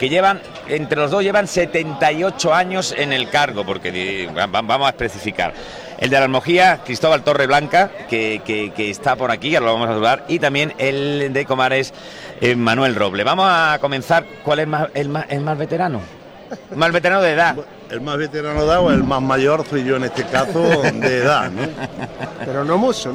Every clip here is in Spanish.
que entre los dos llevan 78 años en el cargo, porque vamos a especificar. El de la Almojía, Cristóbal Torreblanca, que está por aquí, ahora lo vamos a saludar, y también el de Comares, Manuel Roble. Vamos a comenzar. ¿Cuál es el más veterano? ¿El más veterano de edad? El más veterano de edad o el más mayor soy yo en este caso de edad, ¿no? Pero no mucho.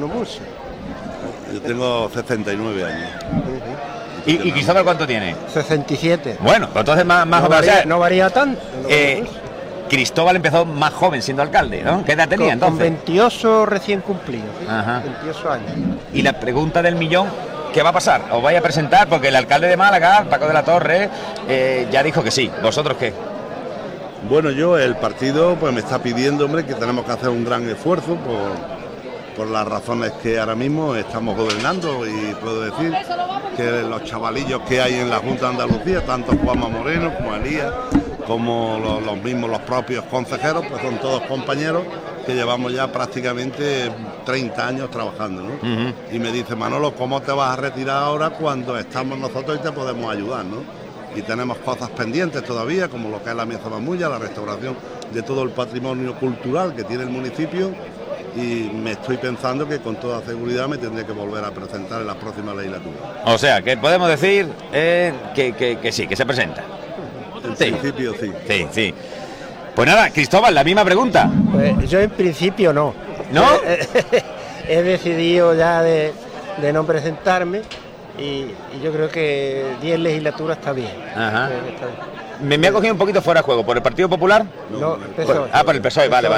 Yo tengo 69 años. ¿Y Cristóbal cuánto tiene? 67. Bueno, pues entonces más no joven. Varía, o sea, no varía tanto. Cristóbal empezó más joven siendo alcalde, ¿no? ¿Qué edad tenía entonces? Con 28 recién cumplidos. Ajá. 28 años. Y la pregunta del millón, ¿qué va a pasar? ¿Os vais a presentar? Porque el alcalde de Málaga, Paco de la Torre, ya dijo que sí. ¿Vosotros qué? Bueno, el partido pues me está pidiendo, hombre, que tenemos que hacer un gran esfuerzo por las razones que ahora mismo estamos gobernando, y puedo decir que los chavalillos que hay en la Junta de Andalucía, tanto Juanma Moreno como Elías, como los propios consejeros, pues son todos compañeros que llevamos ya prácticamente 30 años trabajando, ¿no? Uh-huh. Y me dice: Manolo, ¿cómo te vas a retirar ahora cuando estamos nosotros y te podemos ayudar, ¿no? Y tenemos cosas pendientes todavía, como lo que es la Mesa Mamulla, la restauración de todo el patrimonio cultural que tiene el municipio, y me estoy pensando que con toda seguridad me tendré que volver a presentar en la próxima legislatura. O sea, que podemos decir que sí, que se presenta. En principio sí. Sí. Pues nada, Cristóbal, la misma pregunta. Pues yo en principio no. ¿No? He decidido ya de no presentarme, y yo creo que 10 legislaturas está bien. Ajá. Me ha cogido un poquito fuera de juego. ¿Por el Partido Popular? No, el PSOE. Por el PSOE, vale.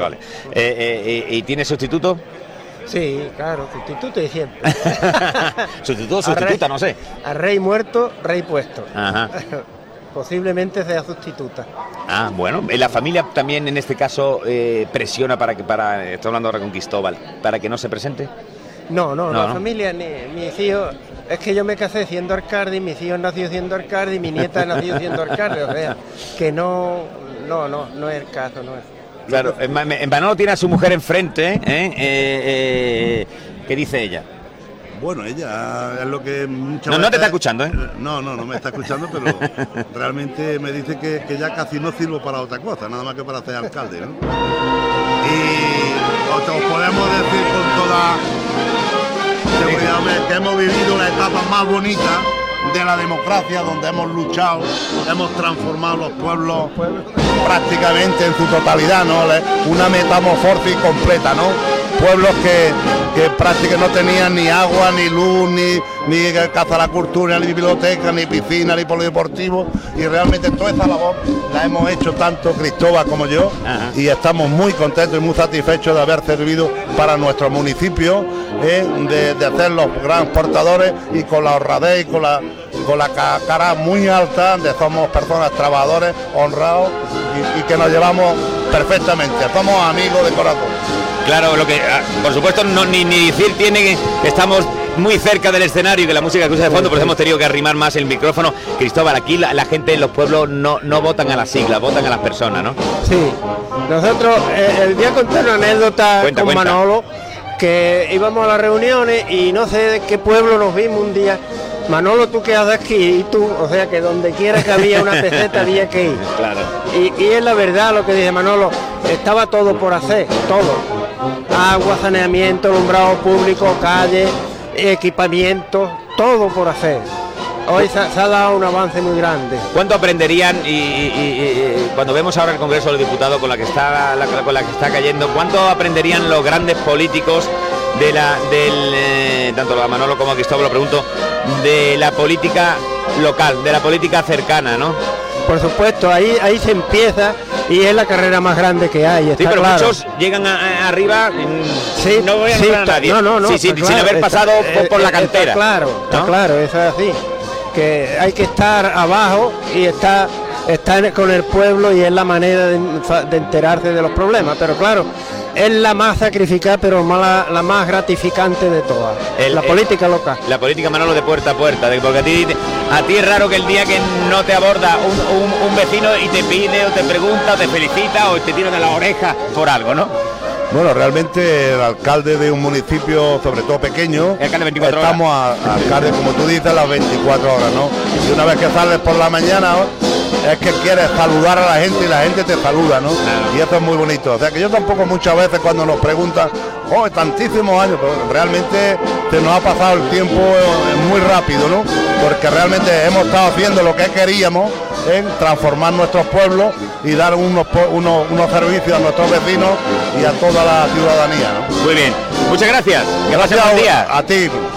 ¿Y tiene sustituto? Sí, claro, sustituto de siempre. Sustituta, no sé. A rey muerto, rey puesto. Ajá. Posiblemente sea sustituta. Ah, bueno, la familia también en este caso presiona estoy hablando ahora con Cristóbal, para que no se presente. No, la familia, ni mis hijos. Es que yo me casé siendo alcalde, y mis hijos nacido siendo alcalde, y mi nieta nació siendo alcalde, o sea, que no es el caso, no es. Claro, Manolo tiene a su mujer enfrente, ¿qué dice ella? Bueno, ella es lo que muchas veces... No te está escuchando, ¿eh? No me está escuchando, pero realmente me dice que ya casi no sirvo para otra cosa, nada más que para ser alcalde, ¿no? Y os podemos decir con toda seguridad que hemos vivido la etapa más bonita de la democracia, donde hemos luchado, hemos transformado los pueblos prácticamente en su totalidad, ¿no? Una metamorfosis completa, ¿no? Pueblos que prácticamente no tenían ni agua, ni luz, ni casa a la cultura, ni biblioteca, ni piscina, ni polideportivo, y realmente toda esa labor la hemos hecho tanto Cristóbal como yo. Ajá. Y estamos muy contentos y muy satisfechos de haber servido para nuestro municipio, de ser los grandes portadores, y con la honradez y con la cara muy alta, de somos personas trabajadores, honrados, y que nos llevamos perfectamente, somos amigos de corazón. Claro, lo que por supuesto ni decir tiene que estamos muy cerca del escenario y que la música escucha de fondo, por eso hemos tenido que arrimar más el micrófono. Cristóbal, aquí la gente en los pueblos no votan a las siglas, votan a las personas, ¿no? Sí, nosotros, voy a contar una anécdota con Manolo, que íbamos a las reuniones y no sé de qué pueblo nos vimos un día. Manolo, tú quedas aquí, y tú, o sea que donde quiera que había una peseta había que ir. Claro. Y es la verdad lo que dice Manolo, estaba todo por hacer, todo. Agua, saneamiento, alumbrado público, calles, equipamiento, todo por hacer. Hoy se ha dado un avance muy grande. ¿Cuánto aprenderían y cuando vemos ahora el Congreso de los Diputados con la que está cayendo, cuánto aprenderían los grandes políticos tanto a Manolo como a Cristóbal lo pregunto, de la política local, de la política cercana, ¿no? Por supuesto, ahí se empieza, y es la carrera más grande que hay. Sí, pero claro, muchos llegan arriba, sí, no voy a nombrar a nadie, sin haber pasado por la cantera. Está claro, eso es así. Que hay que estar abajo y estar con el pueblo, y es la manera de enterarse de los problemas, pero claro, es la más sacrificada, pero la más gratificante de todas, la política local. La política, Manolo, de puerta a puerta, porque a ti es raro que el día que no te aborda un vecino y te pide o te pregunta o te felicita o te tira de la oreja por algo, ¿no? Bueno, realmente el alcalde de un municipio, sobre todo pequeño, el alcalde 24 estamos alcalde, como tú dices, las 24 horas, ¿no? Y una vez que sales por la mañana, es que quieres saludar a la gente y la gente te saluda, ¿no? Claro. Y eso es muy bonito. O sea que yo tampoco muchas veces cuando nos preguntan, tantísimos años, pero realmente se nos ha pasado el tiempo muy rápido, ¿no? Porque realmente hemos estado haciendo lo que queríamos, en transformar nuestros pueblos y dar unos servicios a nuestros vecinos y a toda la ciudadanía, ¿no? Muy bien, muchas gracias. Que Gracias pasen buen día. a ti.